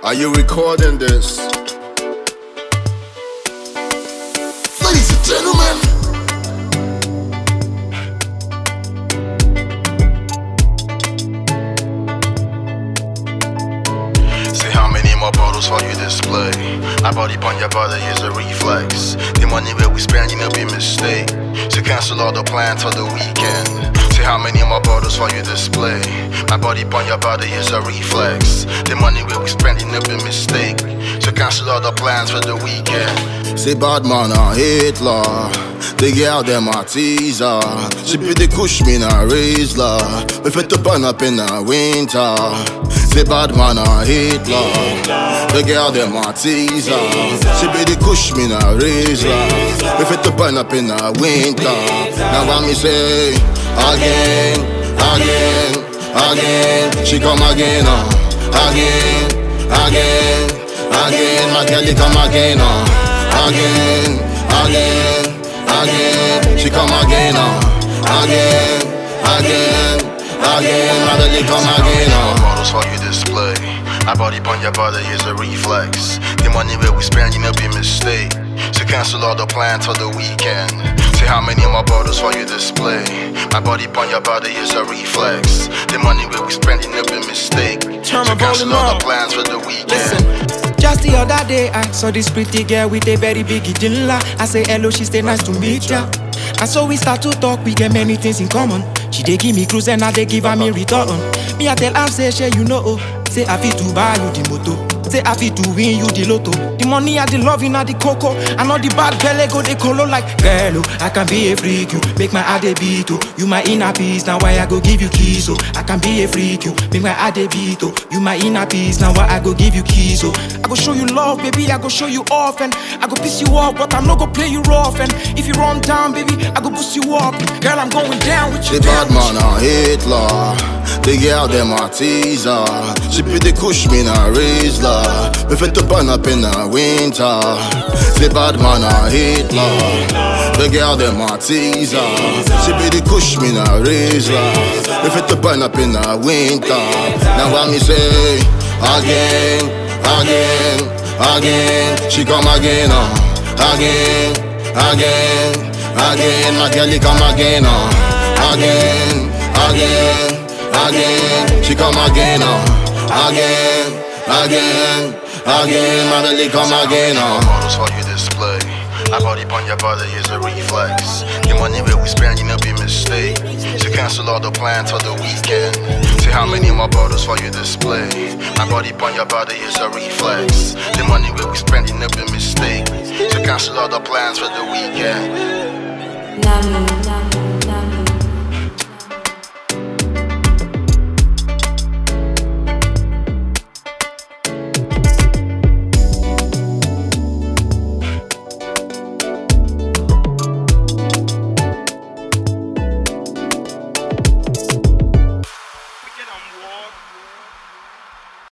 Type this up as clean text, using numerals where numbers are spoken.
Are you recording this? Ladies and gentlemen, say how many more bottles for you display. My body on your body is a reflex. The money where we spend, you know, be mistake. So cancel all the plans for the weekend. Say how many more bottles for you display. My body on your body is a reflex. The money where we spend, you know, be mistake. So cancel all the plans for the weekend. say bad man a Hitler. The girl them a teaser. She be the kush me na Rizla. We fit to burn up in the winter. Say bad man a Hitler. The girl them a teaser. She be the kush me na Rizla. We fit to burn up in the winter. Now what me say again, again, again. She come again, again, again, again. My girl they come again, again, again, again. She come again, again, again, again. My girl they come again, Bottles for you display. My body on your body is a reflex. The money where we spend, you know, be mistake. So cancel all the plans for the weekend. Say how many more bottles for you display. My body on your body is a reflex. The money where we spend, you know, be mistake. So cancel all the plans for the weekend. Listen, just the other day I saw this pretty girl with a very big idilla. I say hello, she stay nice to meet ya. And so we start to talk, we get many things in common. She dey give me cruise and I dey give her me return. Me I tell her say she you know, say I fit to buy you the moto. Say I fit to win you the lotto. The money and the loving and the cocoa. And all the bad belly go they colo like girl, oh, I can be a freak, you make my heart a beat, oh. You my inner peace, now why I go give you keys, oh. I can be a freak, you make my heart a beat, oh. You my inner peace, now why I go give you keys, oh. I go show you love, baby, I go show you off. And I go piss you off, but I'm not gonna play you rough. And if you run down, baby, I go boost you up. Girl, I'm going down with you. the bad man a Hitler. The girl them a teaser. She be the kush me na Rizla. We fit to burn up in the winter. The bad man a Hitler. The girl them a teaser. She be the kush me na Rizla. We fit to burn up in the winter. Now what me say again, again, again. She come again, again, again, again. My girl come again, again, again, again. She come again, again, again, again. My girl come again, Bottles for you display. My body on your body is a reflex. The money where we spend, you know, be mistake. So cancel all the plans for the weekend. Say how many more bottles for you display. My body on your body is a reflex. The money where we spend, you know, be mistake. So cancel all the plans for the weekend. Nami.